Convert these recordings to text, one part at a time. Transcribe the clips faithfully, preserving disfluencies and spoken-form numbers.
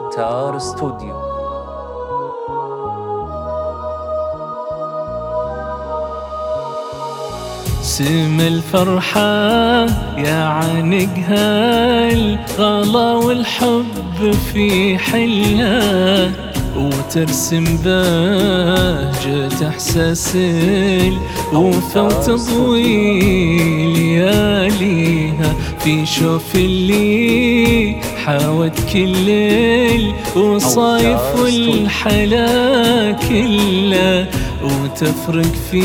أوتار استوديو. سم الفرحة يا عنقها الغلا والحب في حلة، وترسم بهجة إحساس الوفا وتضوي لياليها في شوف اللي حاوت كل الوصايف والحلا كله، وتفرق في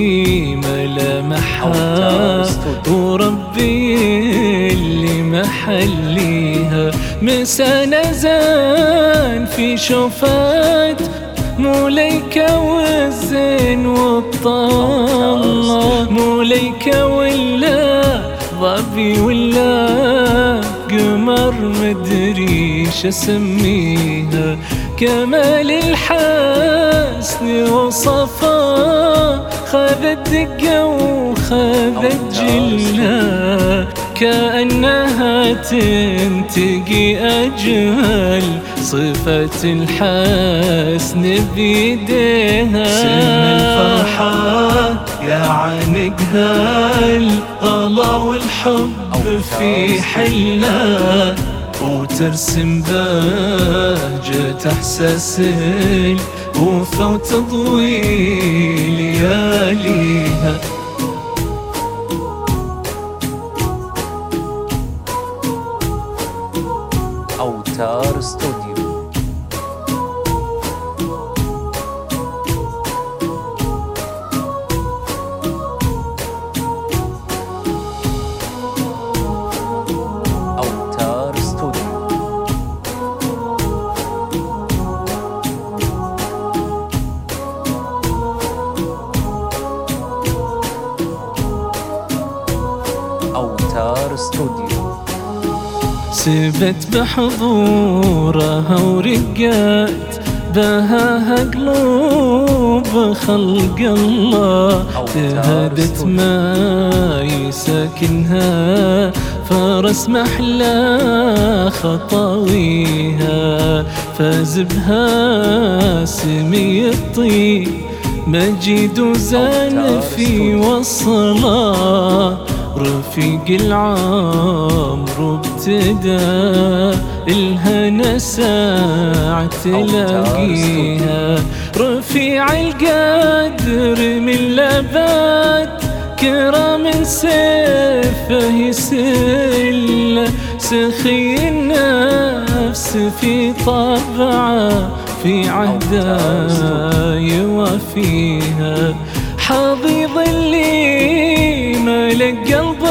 ملامحها وربي اللي محليها. مسانا زان في شوفات موليكا والزين والطلة، موليكا ولا ظبي ولا قمر مدري شسميها. كمال الحسن وصفا خذت دقة وخذت جلة، كأنها تنتقي أجمل صفة الحسن بيديها. سم الفرحة يا عنقها الغلا والحب في حلة، وترسم بهجة إحساس الوفا وتضوي لياليها. أوتار استوديو. أوتار استوديو. أوتار استوديو. سبت بحضورها ورقات بهاها قلوب خلق الله، تهدت ما يساكنها فرس محلى خطاويها. فاز بها سمي الطيب مجيد وزان في وصله، رفيق العمر ابتدى الهنا ساعة تلاقيها. رفيع القدر من لبات كرام سيفه يسله، سخي النفس في طبعه في عهده يوافيها. حضيض اللي ملك قلب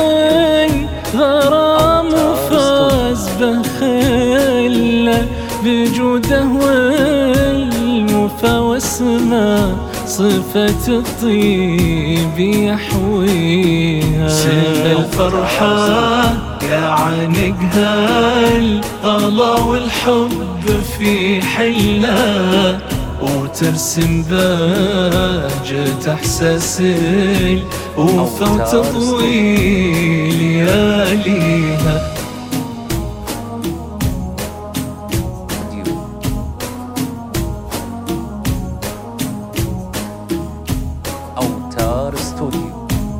غرام وفاز بخله، بجوده والوفا والسما صفة الطيب يحويها. سم الفرحة يا عنقها الغلا والحب في حلة، وترسم بهجة إحساس الوفا وتضوي لياليها. أوتار استوديو.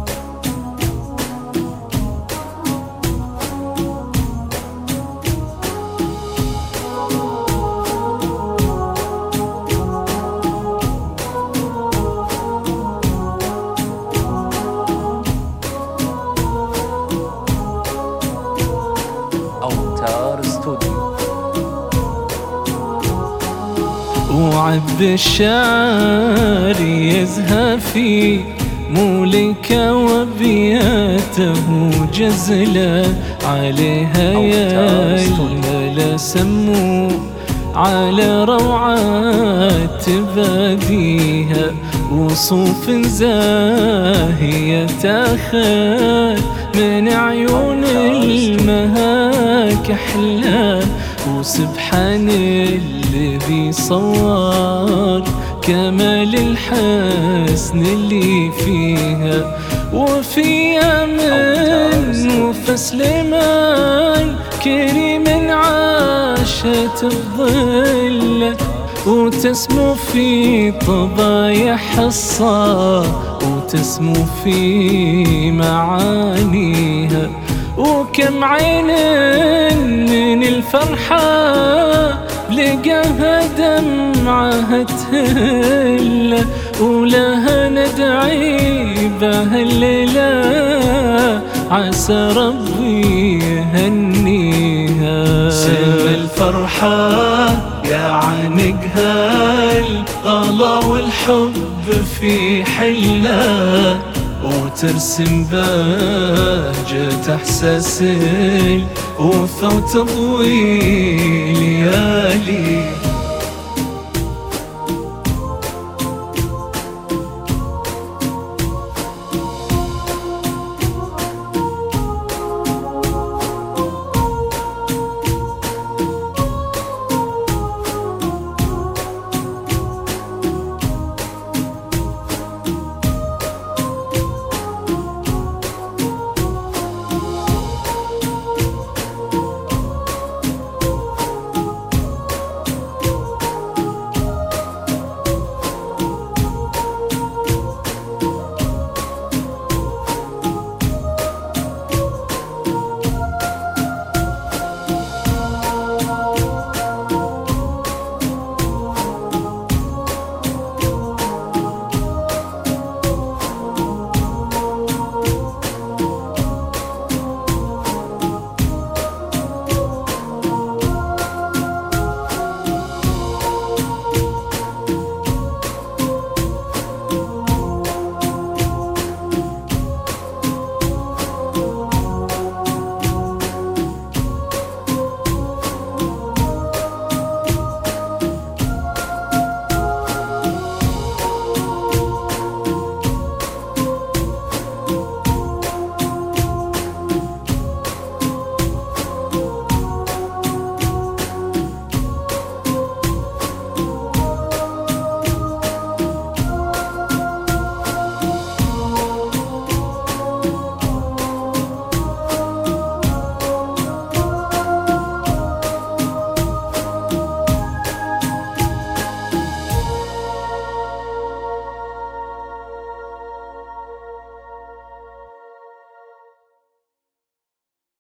أوتار استوديو. وعب الشعر يزهى في مولك وبياته جزلة، عليها يا الملا سمو على روعات تباديها. وصوف زاهية تاخذ من عيون المهاك أحلى، وسبحان الذي صور كمال الحسن اللي فيها. وفي من وفى سليمان كريم عاشت بظله وتسمو في طبايح الصا وتسمو في معانيها. وكم عين من الفرحة لقاها دمعها تهله ولها ندعي بهالليلة عسى ربي يهنيها. سم الفرحة يا عنقها الغلا والحب في حلة وترسم بهجة احساس الأوفى وتضوي ليالي.